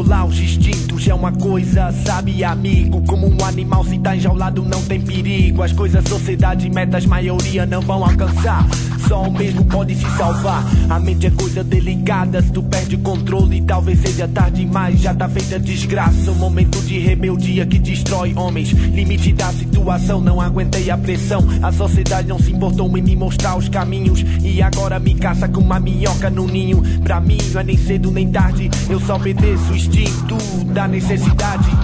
controlar os instintos é uma coisa, sabe, amigo? Como um animal se tá enjaulado não tem perigo. As coisas, sociedade, metas, maioria não vão alcançar. Só o mesmo pode se salvar. A mente é coisa delicada, se tu perde o controle talvez seja tarde demais, já tá feita desgraça. Um momento de rebeldia que destrói homens. Limite da situação, não aguentei a pressão. A sociedade não se importou em me mostrar os caminhos e agora me caça com uma minhoca no ninho. Pra mim não é nem cedo nem tarde, eu só obedeço o instinto da necessidade.